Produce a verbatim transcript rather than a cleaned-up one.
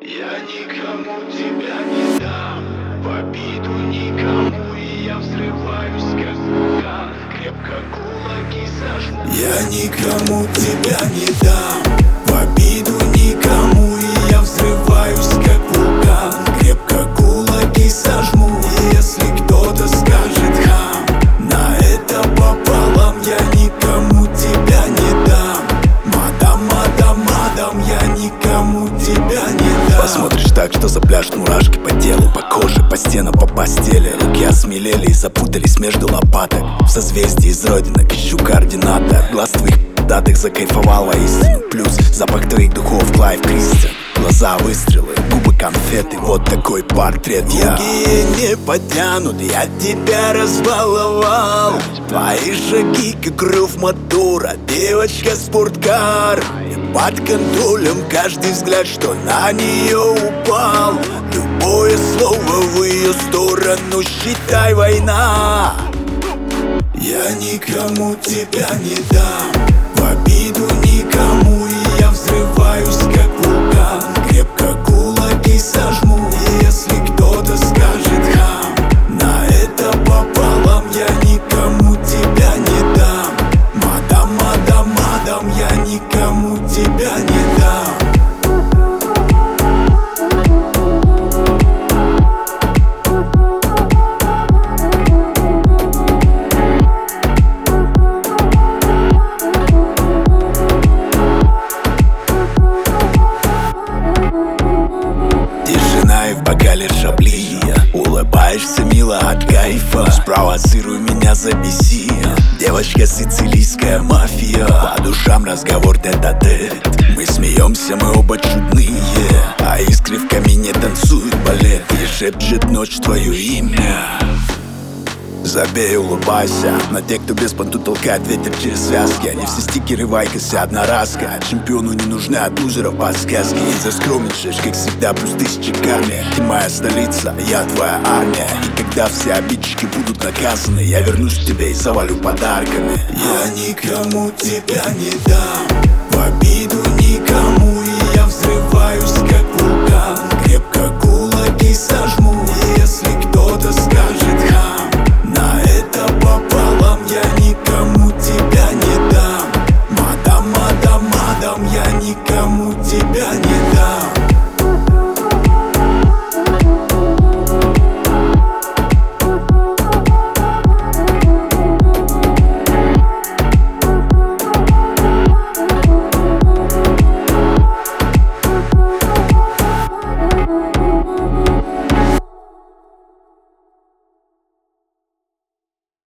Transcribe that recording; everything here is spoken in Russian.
Я никому тебя не дам, в обиду никому, и я взрываюсь как вулкан, крепко кулаки сожму. Я никому тебя не дам, в обиду никому, и я взрываюсь как вулкан, крепко кулаки сожму. И если кто-то скажет хам, на это пополам, я никому тебя не дам. Мадам, мадам, мадам, я никому тебя не дам. Посмотришь так, что запляшут мурашки по телу, по коже, по стенам, по постели. Руки осмелели и запутались между лопаток. В созвездии из родинок ищу координаты. От глаз твоих датых закайфовал воистину. Плюс запах твоих духов, Клайв Кристиан. Глаза выстрелы, губы конфеты, вот такой портрет я. Другие не потянут, я тебя разбаловал. Твои шаги, как рев мотора, девочка спорткар. И под контролем каждый взгляд, что на нее упал. Любое слово в ее сторону, считай, война. Я никому тебя не дам, в обиду никому, и я взрываюсь как вулкан, крепко кулаки сожму. И если кто-то скажет хам, на это пополам, я никому тебя не дам. Мадам, мадам, мадам, я никому тебя не дам. И в бокале шабли, улыбаешься мило от кайфа. Спровоцируй меня, забеси. Девочка сицилийская мафия, по душам разговор тет-а-тет. Мы смеемся, мы оба чудные, а искры в камине танцуют балет. И шепчет ночь твое имя. Забей, улыбайся на тех, кто без понту толкает ветер через связки. Они все стикеры, вайкосы, одноразка. Чемпиону не нужны от лузеров подсказки. И заскромничаешь, как всегда, плюс тысячи карми. Ты моя столица, я твоя армия. И когда все обидчики будут наказаны, я вернусь к тебе и завалю подарками. Я никому тебя не дам, в обиду никому, и я взрываюсь как